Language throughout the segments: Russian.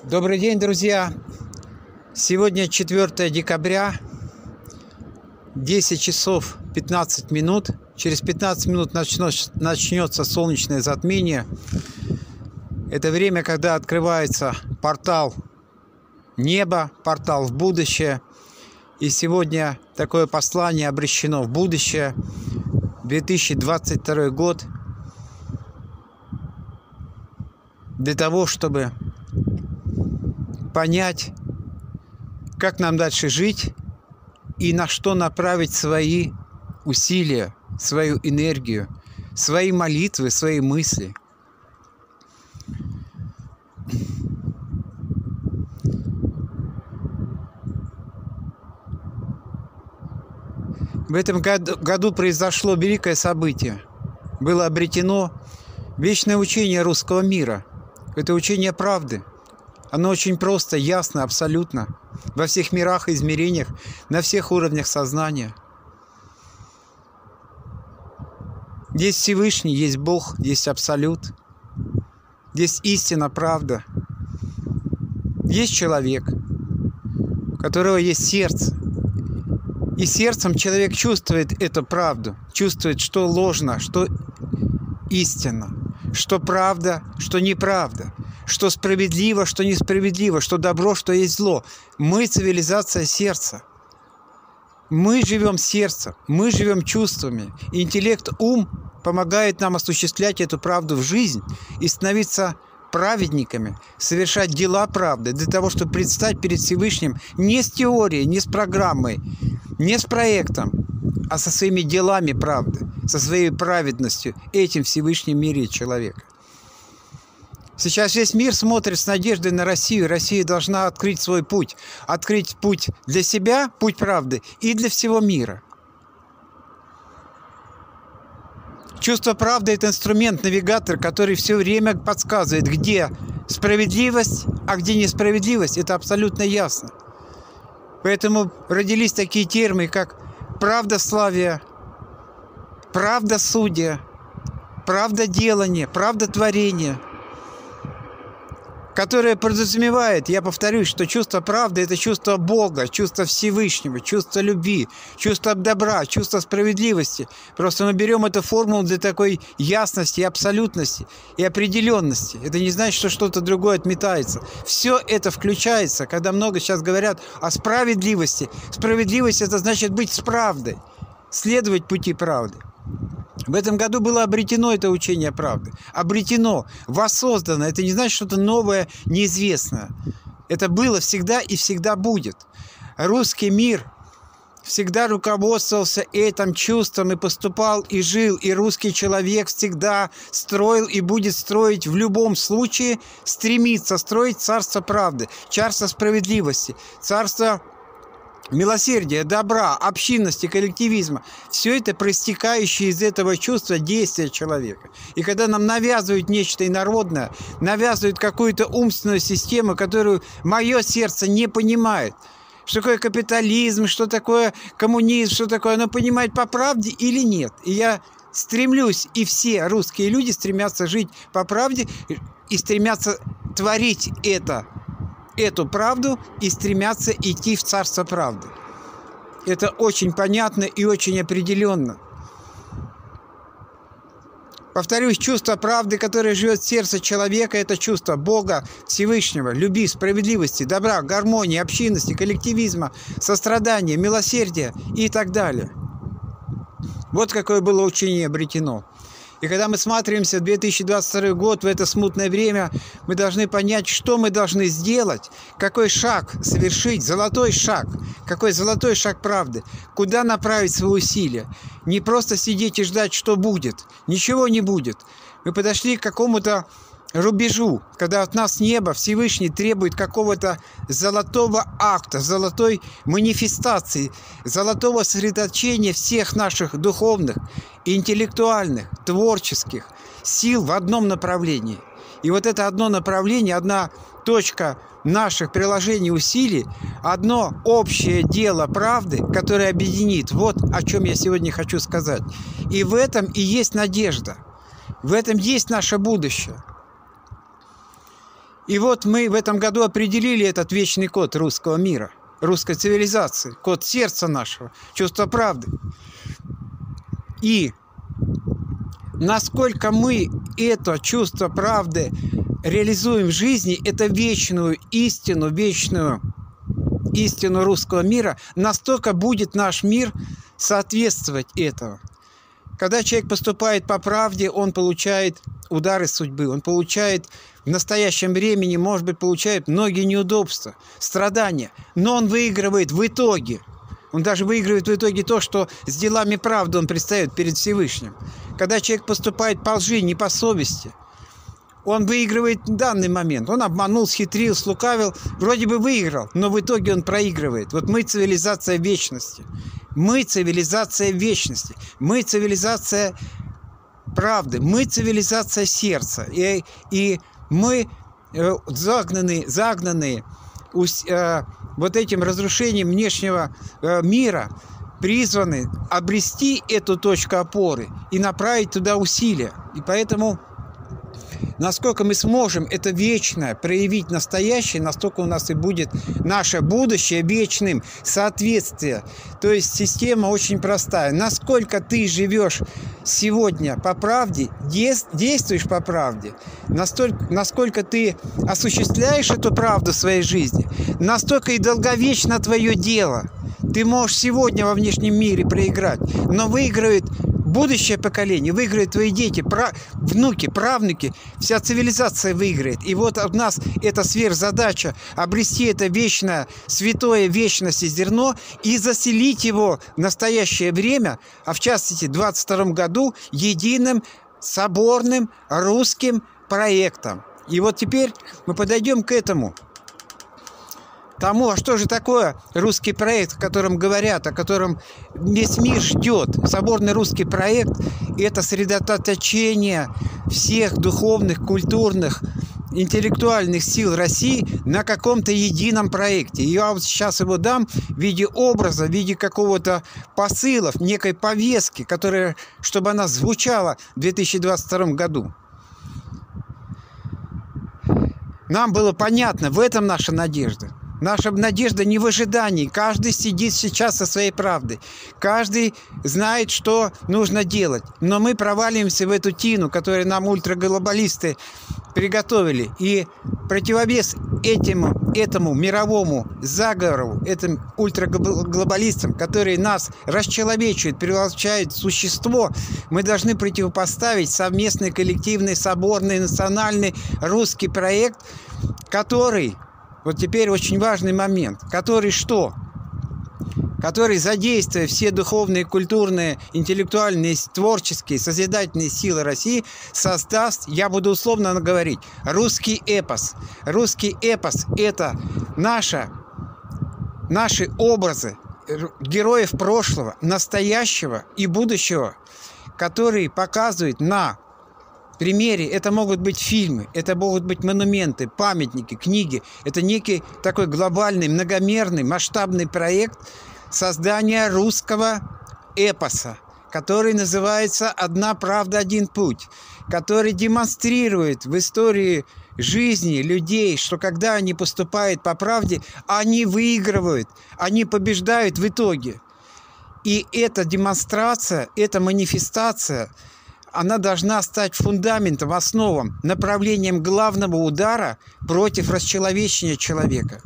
Добрый день, друзья! Сегодня 4 декабря, 10 часов 15 минут. Через 15 минут начнется солнечное затмение. Это время, когда открывается портал неба, портал в будущее. И сегодня такое послание обращено в будущее, 2022 год, для того, чтобы понять, как нам дальше жить и на что направить свои усилия, свою энергию, свои молитвы, свои мысли. В этом году произошло великое событие. Было обретено вечное учение русского мира. Это учение правды. Оно очень просто, ясно, абсолютно. Во всех мирах и измерениях, на всех уровнях сознания. Есть Всевышний, есть Бог, есть Абсолют. Есть истина, правда. Есть человек, у которого есть сердце. И сердцем человек чувствует эту правду. Чувствует, что ложно, что истинно. Что правда, что неправда. Что справедливо, что несправедливо, что добро, что есть зло. Мы цивилизация сердца. Мы живем сердцем, мы живем чувствами. Интеллект, ум помогает нам осуществлять эту правду в жизнь и становиться праведниками, совершать дела правды, для того, чтобы предстать перед Всевышним не с теорией, не с программой, не с проектом, а со своими делами правды, со своей праведностью, этим Всевышним мире человека. Сейчас весь мир смотрит с надеждой на Россию. Россия должна открыть свой путь. Открыть путь для себя, путь правды, и для всего мира. Чувство правды – это инструмент, навигатор, который все время подсказывает, где справедливость, а где несправедливость. Это абсолютно ясно. Поэтому родились такие термины, как правдославие, правдосудие, правдоделание, правдотворение, которое подразумевает, я повторюсь, что чувство правды – это чувство Бога, чувство Всевышнего, чувство любви, чувство добра, чувство справедливости. Просто мы берем эту формулу для такой ясности, абсолютности и определенности. Это не значит, что что-то другое отметается. Все это включается, когда много сейчас говорят о справедливости. Справедливость – это значит быть с правдой, следовать пути правды. В этом году было обретено это учение правды. Обретено, воссоздано. Это не значит что-то новое, неизвестное. Это было всегда и всегда будет. Русский мир всегда руководствовался этим чувством и поступал, и жил. И русский человек всегда строил и будет строить в любом случае, стремиться строить царство правды, царство справедливости, царство милосердия, добра, общинности, коллективизма. Все это проистекающее из этого чувства действия человека. И когда нам навязывают нечто инородное, навязывают какую-то умственную систему, которую мое сердце не понимает, что такое капитализм, что такое коммунизм, что такое, оно понимает по правде или нет. И я стремлюсь, и все русские люди стремятся жить по правде и стремятся творить эту правду и стремятся идти в царство правды. Это очень понятно и очень определенно. Повторюсь, чувство правды, которое живет в сердце человека, это чувство Бога, Всевышнего, любви, справедливости, добра, гармонии, общинности, коллективизма, сострадания, милосердия и так далее. Вот какое было учение обретено. И когда мы смотримся в 2022 год, в это смутное время, мы должны понять, что мы должны сделать, какой шаг совершить, золотой шаг, какой золотой шаг правды, куда направить свои усилия. Не просто сидеть и ждать, что будет. Ничего не будет. Мы подошли к какому-то рубежу, когда от нас небо, Всевышний требует какого-то золотого акта, золотой манифестации, золотого сосредоточения всех наших духовных, интеллектуальных, творческих сил в одном направлении. И вот это одно направление, одна точка наших приложений усилий, одно общее дело правды, которое объединит. Вот о чем я сегодня хочу сказать. И в этом и есть надежда. В этом есть наше будущее. И вот мы в этом году определили этот вечный код русского мира, русской цивилизации, код сердца нашего, чувство правды. И насколько мы это чувство правды реализуем в жизни, это вечную истину русского мира, настолько будет наш мир соответствовать этому. Когда человек поступает по правде, он получает удары судьбы, он получает в настоящем времени, может быть, получает многие неудобства, страдания, но он выигрывает в итоге. Он даже выигрывает в итоге то, что с делами правды он предстает перед Всевышним. Когда человек поступает по лжи, не по совести, он выигрывает в данный момент. Он обманул, схитрил, слукавил, вроде бы выиграл, но в итоге он проигрывает. Вот мы цивилизация вечности. Мы цивилизация вечности. Мы цивилизация правды. Мы цивилизация сердца. И мы загнанные вот этим разрушением внешнего мира, призваны обрести эту точку опоры и направить туда усилия. И поэтому, насколько мы сможем это вечное проявить настоящее, настолько у нас и будет наше будущее вечным соответствие. То есть система очень простая. Насколько ты живешь сегодня по правде, действуешь по правде, насколько ты осуществляешь эту правду в своей жизни, настолько и долговечно твое дело. Ты можешь сегодня во внешнем мире проиграть, но выигрывает будущее поколение, выиграют твои дети, внуки, правнуки, вся цивилизация выиграет. И вот у нас эта сверхзадача обрести это вечное, святое вечности зерно и заселить его в настоящее время, а в частности в 2022 году, единым соборным русским проектом. И вот теперь мы подойдем к этому. Тому, а что же такое русский проект, о котором говорят, о котором весь мир ждет. Соборный русский проект – это сосредоточение всех духовных, культурных, интеллектуальных сил России на каком-то едином проекте. Я вот сейчас его дам в виде образа, в виде какого-то посыла, некой повестки, которая, чтобы она звучала в 2022 году. Нам было понятно, в этом наша надежда. Наша надежда не в ожидании. Каждый сидит сейчас со своей правдой. Каждый знает, что нужно делать. Но мы проваливаемся в эту тину, которую нам ультраглобалисты приготовили. И противовес этому мировому заговору, этим ультраглобалистам, которые нас расчеловечивают, превращают в существо, мы должны противопоставить совместный, коллективный, соборный, национальный русский проект, который... Вот теперь очень важный момент, который что? Который, задействуя все духовные, культурные, интеллектуальные, творческие, созидательные силы России, создаст, я буду условно говорить, русский эпос. Русский эпос – это наши образы героев прошлого, настоящего и будущего, которые показывают на примере. Это могут быть фильмы, это могут быть монументы, памятники, книги. Это некий такой глобальный, многомерный, масштабный проект создания русского эпоса, который называется «Одна правда, один путь», который демонстрирует в истории жизни людей, что когда они поступают по правде, они выигрывают, они побеждают в итоге. И эта демонстрация, эта манифестация, она должна стать фундаментом, основом, направлением главного удара против расчеловечения человека.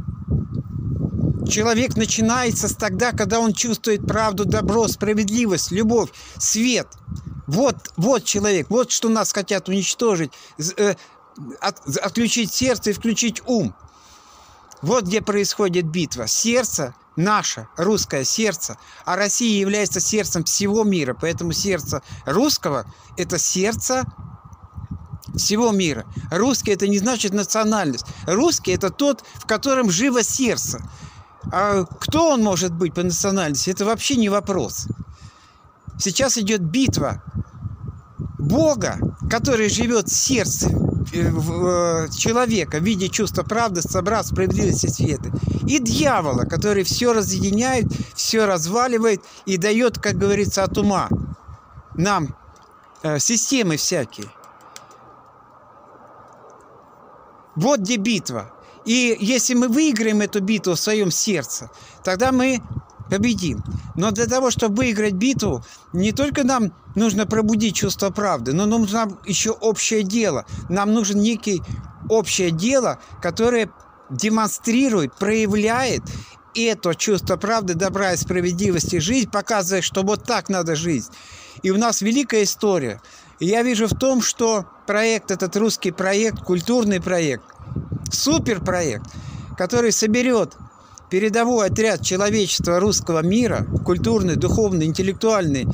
Человек начинается с тогда, когда он чувствует правду, добро, справедливость, любовь, свет. Вот человек, вот что нас хотят уничтожить, отключить сердце и включить ум. Вот где происходит битва. Сердце наше, русское сердце, а Россия является сердцем всего мира, поэтому сердце русского – это сердце всего мира. Русский – это не значит национальность. Русский – это тот, в котором живо сердце. А кто он может быть по национальности – это вообще не вопрос. Сейчас идет битва Бога, который живет в сердце человека в виде чувства правды, добра, справедливости, света, и дьявола, который все разъединяет, все разваливает и дает, как говорится, от ума нам системы всякие. Вот где битва. И если мы выиграем эту битву в своем сердце, тогда мы победим. Но для того, чтобы выиграть битву, не только нам нужно пробудить чувство правды, но нужно еще общее дело. Нам нужно некое общее дело, которое демонстрирует, проявляет это чувство правды, добра и справедливости, жизнь, показывая, что вот так надо жить. И у нас великая история. И я вижу в том, что проект, этот русский проект, культурный проект, суперпроект, который соберет передовой отряд человечества русского мира, культурный, духовный, интеллектуальный,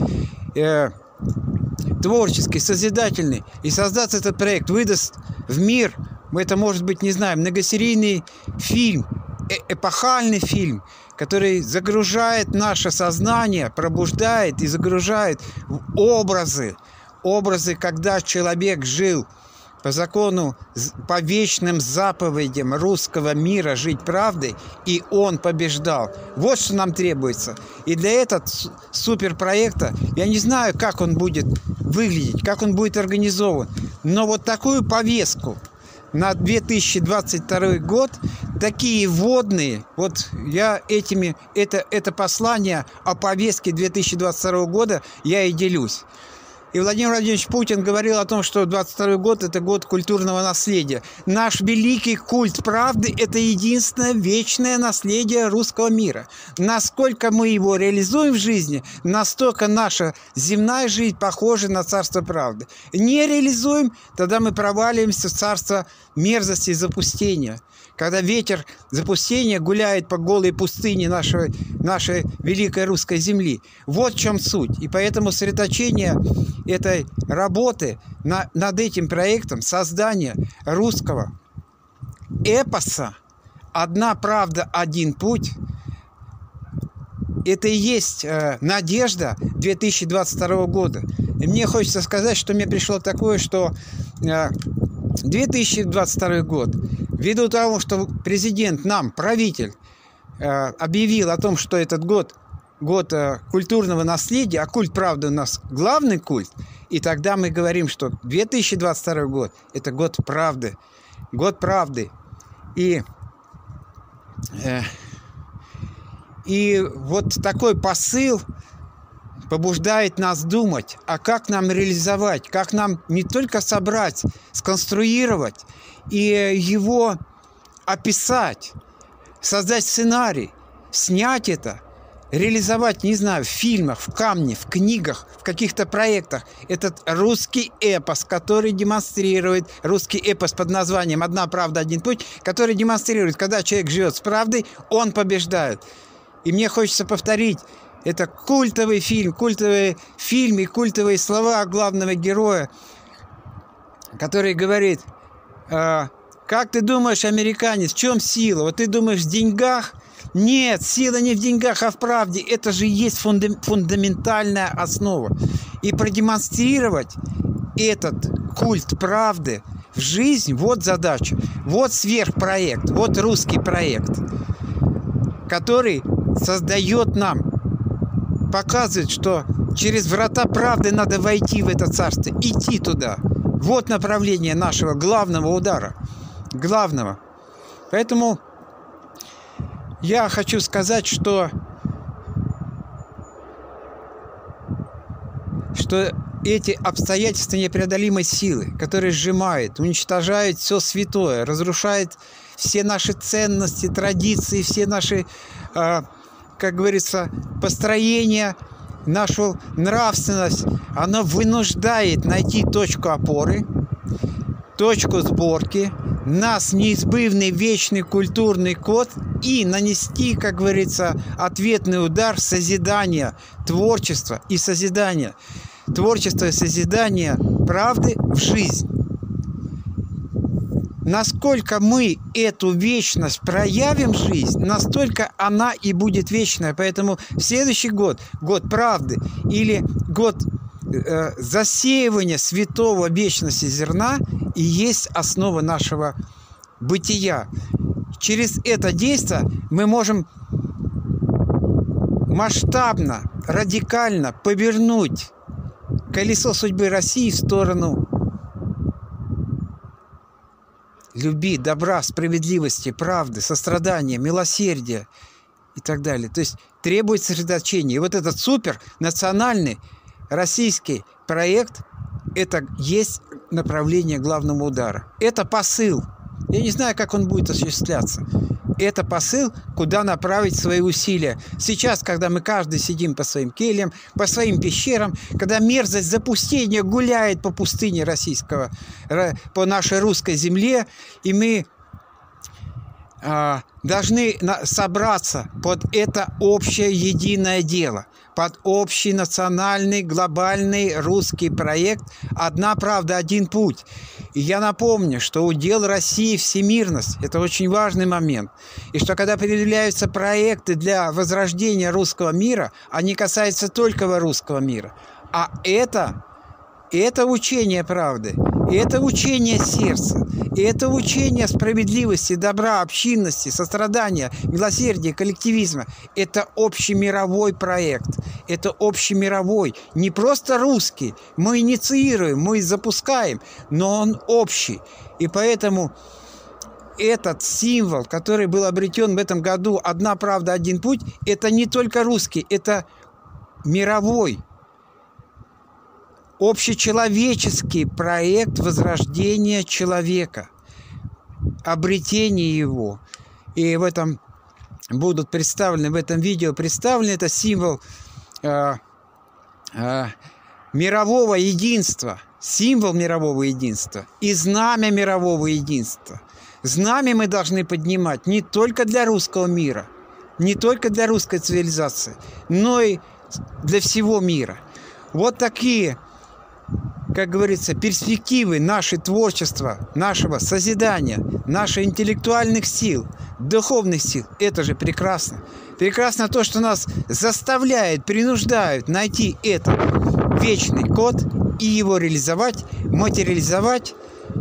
творческий, созидательный, и создаст этот проект, выдаст в мир, это может быть, не знаю, многосерийный фильм, эпохальный фильм, который загружает наше сознание, пробуждает и загружает в образы, когда человек жил по закону, по вечным заповедям русского мира жить правдой, и он побеждал. Вот что нам требуется. И для этого суперпроекта, я не знаю, как он будет выглядеть, как он будет организован, но вот такую повестку на 2022 год, такие вводные, вот я это послание о повестке 2022 года я и делюсь. И Владимир Владимирович Путин говорил о том, что 2022 год – это год культурного наследия. Наш великий культ правды – это единственное вечное наследие русского мира. Насколько мы его реализуем в жизни, настолько наша земная жизнь похожа на царство правды. Не реализуем, тогда мы проваливаемся в царство мерзости и запустения. Когда ветер запустения гуляет по голой пустыне нашей великой русской земли. Вот в чем суть. И поэтому сосредоточение этой работы над этим проектом создания русского эпоса «Одна правда, один путь» – это и есть надежда 2022 года. И мне хочется сказать, что мне пришло такое, что 2022 год, ввиду того, что президент нам, правитель, объявил о том, что этот год культурного наследия, а культ правды у нас главный культ, и тогда мы говорим, что 2022 год – это год правды. Год правды. И вот такой посыл побуждает нас думать, а как нам реализовать, как нам не только собрать, сконструировать и его описать, создать сценарий, снять это, реализовать, не знаю, в фильмах, в камне, в книгах, в каких-то проектах. Этот русский эпос, который демонстрирует, русский эпос под названием «Одна правда, один путь», который демонстрирует, когда человек живет с правдой, он побеждает. И мне хочется повторить, это культовый фильм и культовые слова главного героя, который говорит: как ты думаешь, американец, в чем сила? Вот ты думаешь, в деньгах? Нет, сила не в деньгах, а в правде. Это же и есть фундаментальная основа. И продемонстрировать этот культ правды в жизнь, вот задача. Вот сверхпроект, вот русский проект, который создает нам, показывает, что через врата правды надо войти в это царство, идти туда. Вот направление нашего главного удара. Главного. Поэтому я хочу сказать, что эти обстоятельства непреодолимой силы, которые сжимают, уничтожают все святое, разрушают все наши ценности, традиции, все наши, как говорится, построения, нашу нравственность, оно вынуждает найти точку опоры, точку сборки, нас неизбывный вечный культурный код и нанести, как говорится, ответный удар созидания, творчества и созидания. Творчество и созидание правды в жизнь. Насколько мы эту вечность проявим в жизнь, настолько она и будет вечная. Поэтому следующий год, год правды или год засеивания святого вечности зерна и есть основа нашего бытия. Через это действие мы можем масштабно, радикально повернуть колесо судьбы России в сторону любви, добра, справедливости, правды, сострадания, милосердия и так далее. То есть требует сосредоточения. И вот этот супернациональный российский проект – это есть направление главного удара. Это посыл. Я не знаю, как он будет осуществляться. Это посыл, куда направить свои усилия. Сейчас, когда мы каждый сидим по своим кельям, по своим пещерам, когда мерзость запустения гуляет по пустыне российского, по нашей русской земле, и мы должны собраться под это общее единое дело, под общий национальный глобальный русский проект «Одна правда, один путь». И я напомню, что удел России всемирность – это очень важный момент. И что когда появляются проекты для возрождения русского мира, они касаются только русского мира. А это учение правды, это учение сердца, это учение справедливости, добра, общинности, сострадания, милосердия, коллективизма. Это общемировой проект, это общемировой, не просто русский. Мы инициируем, мы запускаем, но он общий. И поэтому этот символ, который был обретен в этом году «Одна правда, один путь», это не только русский, это мировой, общечеловеческий проект возрождения человека, обретения его. И в этом будут представлены, в этом видео представлены, это символ мирового единства, символ мирового единства и знамя мирового единства. Знамя мы должны поднимать не только для русского мира, не только для русской цивилизации, но и для всего мира. Вот такие, как говорится, перспективы нашего творчества, нашего созидания, наших интеллектуальных сил, духовных сил. Это же прекрасно. Прекрасно то, что нас заставляет, принуждают найти этот вечный код и его реализовать, материализовать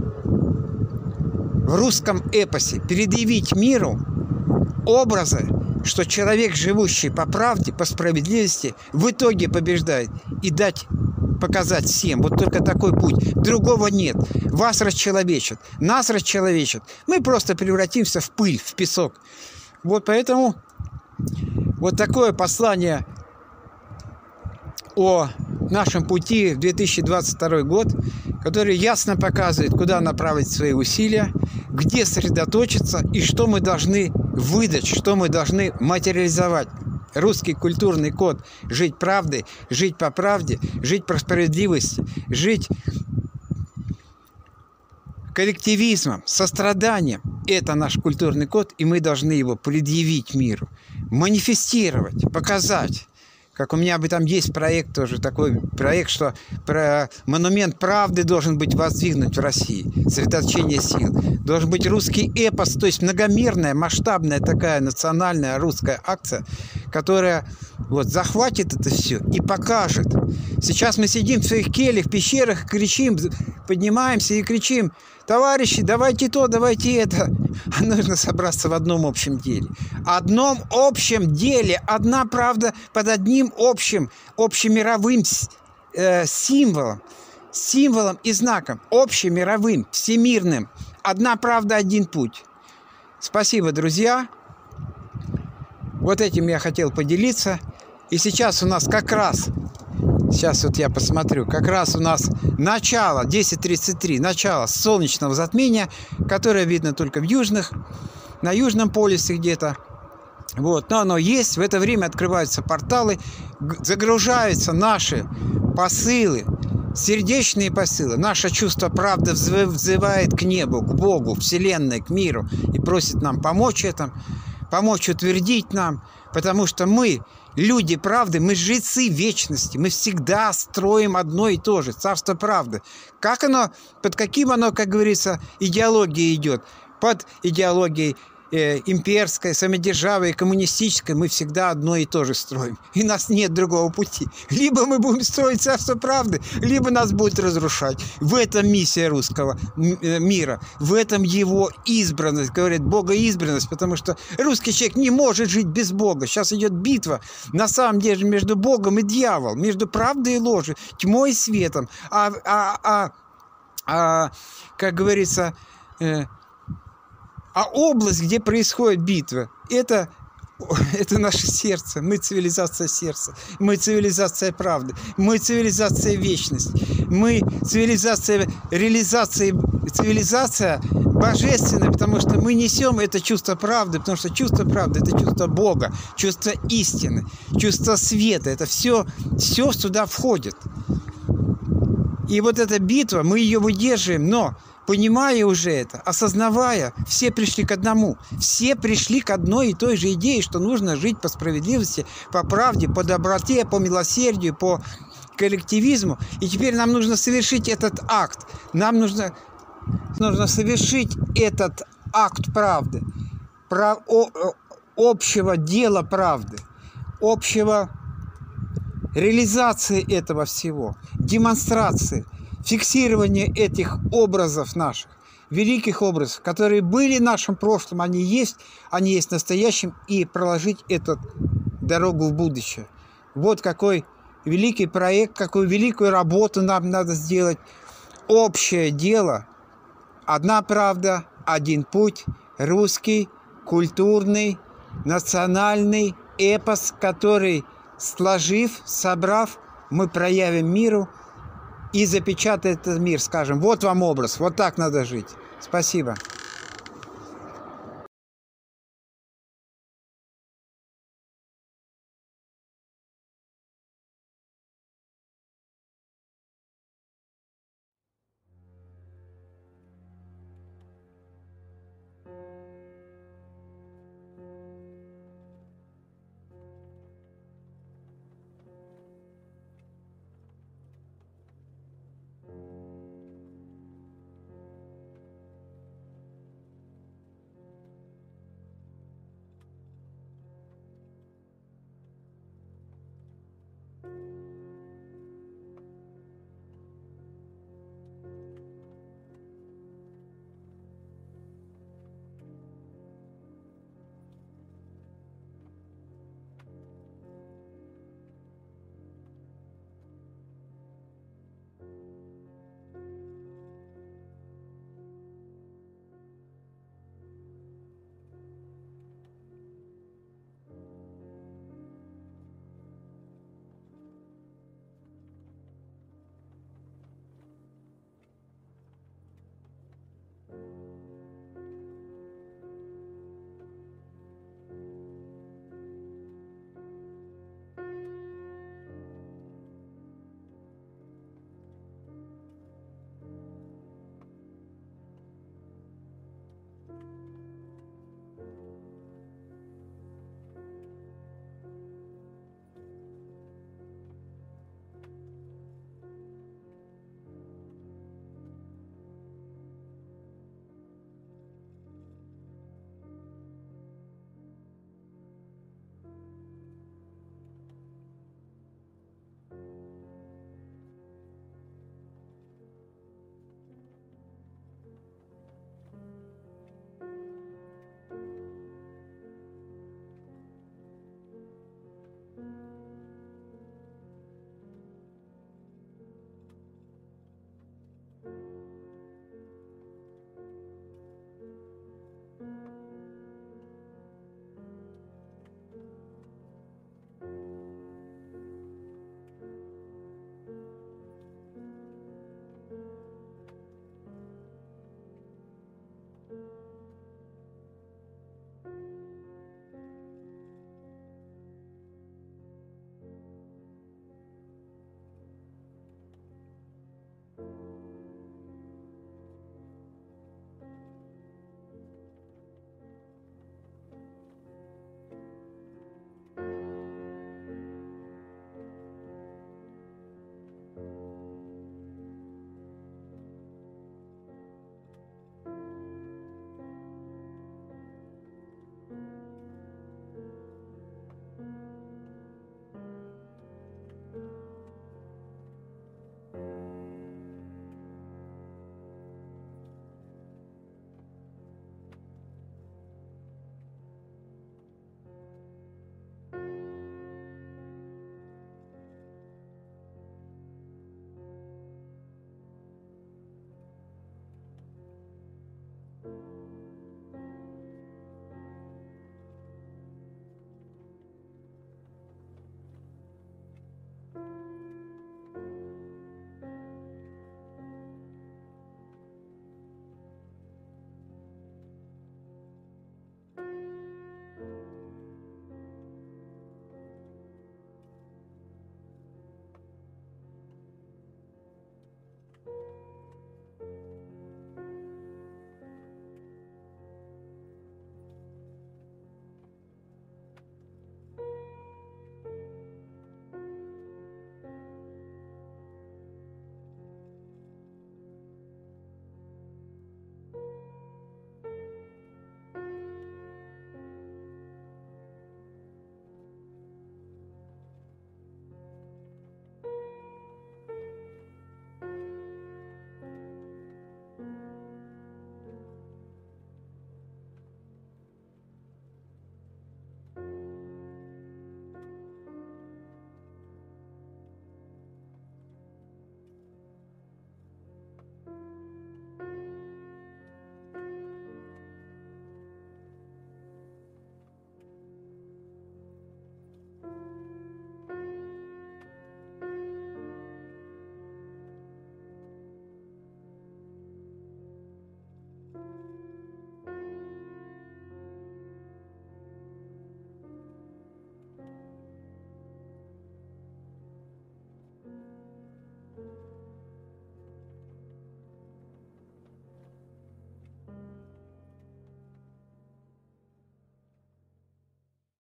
в русском эпосе, предъявить миру образы, что человек, живущий по правде, по справедливости, в итоге побеждает, и показать всем. Вот только такой путь. Другого нет. Вас расчеловечат, нас расчеловечат. Мы просто превратимся в пыль, в песок. Вот поэтому вот такое послание о нашем пути в 2022 год, который ясно показывает, куда направить свои усилия, где сосредоточиться и что мы должны выдать, что мы должны материализовать. Русский культурный код – жить правдой, жить по правде, жить по справедливости, жить коллективизмом, состраданием. Это наш культурный код, и мы должны его предъявить миру, манифестировать, показать. Как у меня там есть проект тоже, такой проект, что монумент правды должен быть воздвигнут в России, сосредоточение сил. Должен быть русский эпос, то есть многомерная, масштабная такая национальная русская акция, которая вот захватит это все и покажет. Сейчас мы сидим в своих кельях, пещерах, кричим, поднимаемся и кричим: товарищи, давайте то, давайте это. А нужно собраться в одном общем деле. Одном общем деле. Одна правда под одним общемировым символом. Символом и знаком. Общемировым, всемирным. Одна правда, один путь. Спасибо, друзья. Вот этим я хотел поделиться. И сейчас у нас как раз... Сейчас вот я посмотрю. Как раз у нас начало, 10:33, начало солнечного затмения, которое видно только на Южном полюсе где-то. Вот, но оно есть. В это время открываются порталы, загружаются наши посылы, сердечные посылы. Наше чувство правды взывает к небу, к Богу, Вселенной, к миру и просит нам помочь этому, помочь утвердить нам, потому что мы люди правды, мы жрецы вечности, мы всегда строим одно и то же, царство правды. Как оно, под каким оно, как говорится, идеологией идет? Под идеологией имперской, самодержавной, коммунистической мы всегда одно и то же строим. И у нас нет другого пути. Либо мы будем строить царство правды, либо нас будет разрушать. В этом миссия русского мира, в этом его избранность, говорят, богоизбранность, потому что русский человек не может жить без Бога. Сейчас идет битва, на самом деле, между Богом и дьяволом, между правдой и ложью, тьмой и светом. Как говорится, А область, где происходит битва, это наше сердце. Мы цивилизация сердца. Мы цивилизация правды. Мы цивилизация вечности. Мы цивилизация реализации. Цивилизация божественная, потому что мы несем это чувство правды, потому что чувство правды – это чувство Бога, чувство истины, чувство света. Это все сюда входит. И вот эта битва, мы ее выдерживаем, но понимая уже это, осознавая, все пришли к одному. Все пришли к одной и той же идее, что нужно жить по справедливости, по правде, по доброте, по милосердию, по коллективизму. И теперь нам нужно совершить этот акт. Нам нужно совершить этот акт правды, общего дела правды, общего реализации этого всего, демонстрации, фиксирование этих образов наших, великих образов, которые были в нашем прошлом, они есть в настоящем, и проложить эту дорогу в будущее. Вот какой великий проект, какую великую работу нам надо сделать. Общее дело, одна правда, один путь, русский, культурный, национальный эпос, который, сложив, собрав, мы проявим миру и запечатаем этот мир, скажем, вот вам образ, вот так надо жить. Спасибо.